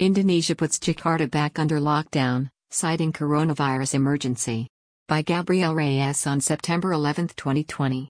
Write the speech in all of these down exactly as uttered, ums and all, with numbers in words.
Indonesia puts Jakarta back under lockdown, citing coronavirus emergency. By Gabriel Reyes on September eleventh, twenty twenty.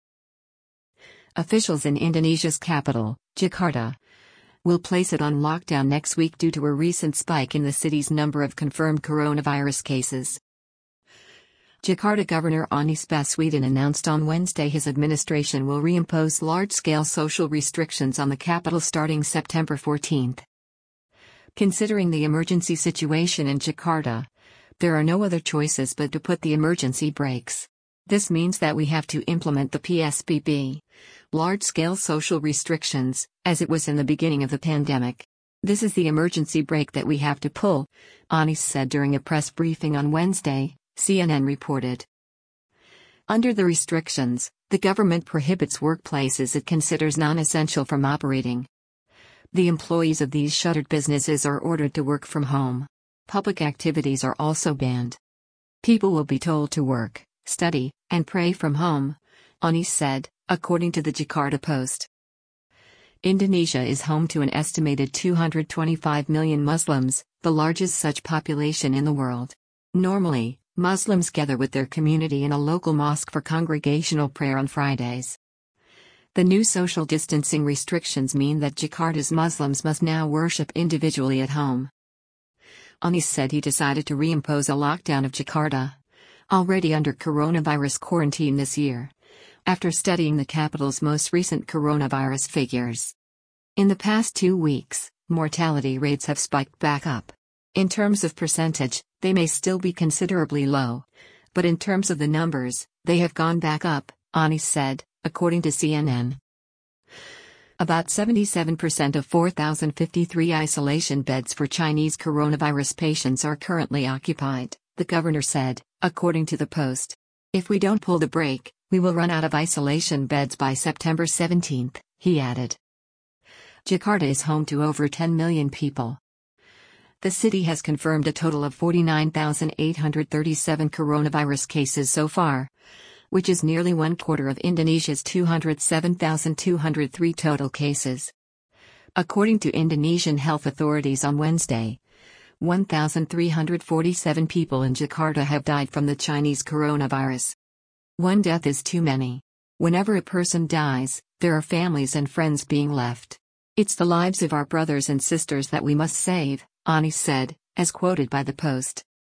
Officials in Indonesia's capital, Jakarta, will place it on lockdown next week due to a recent spike in the city's number of confirmed coronavirus cases. Jakarta Governor Anies Baswedan announced on Wednesday his administration will reimpose large-scale social restrictions on the capital starting September fourteenth. Considering the emergency situation in Jakarta, there are no other choices but to put the emergency brakes. This means that we have to implement the P S B B, large-scale social restrictions, as it was in the beginning of the pandemic. This is the emergency brake that we have to pull, Anies said during a press briefing on Wednesday, C N N reported. Under the restrictions, the government prohibits workplaces it considers non-essential from operating. The employees of these shuttered businesses are ordered to work from home. Public activities are also banned. People will be told to work, study, and pray from home, Anies said, according to the Jakarta Post. Indonesia is home to an estimated two hundred twenty-five million Muslims, the largest such population in the world. Normally, Muslims gather with their community in a local mosque for congregational prayer on Fridays. The new social distancing restrictions mean that Jakarta's Muslims must now worship individually at home. Anies said he decided to reimpose a lockdown of Jakarta, already under coronavirus quarantine this year, after studying the capital's most recent coronavirus figures. In the past two weeks, mortality rates have spiked back up. In terms of percentage, they may still be considerably low, but in terms of the numbers, they have gone back up, Anies said, according to C N N. About seventy-seven percent of four thousand fifty-three isolation beds for Chinese coronavirus patients are currently occupied, the governor said, according to the Post. If we don't pull the brake, we will run out of isolation beds by September seventeenth, he added. Jakarta is home to over ten million people. The city has confirmed a total of forty-nine thousand eight hundred thirty-seven coronavirus cases so far, which is nearly one quarter of Indonesia's two hundred seven thousand two hundred three total cases. According to Indonesian health authorities on Wednesday, one thousand three hundred forty-seven people in Jakarta have died from the Chinese coronavirus. One death is too many. Whenever a person dies, there are families and friends being left. It's the lives of our brothers and sisters that we must save, Anies said, as quoted by the Post.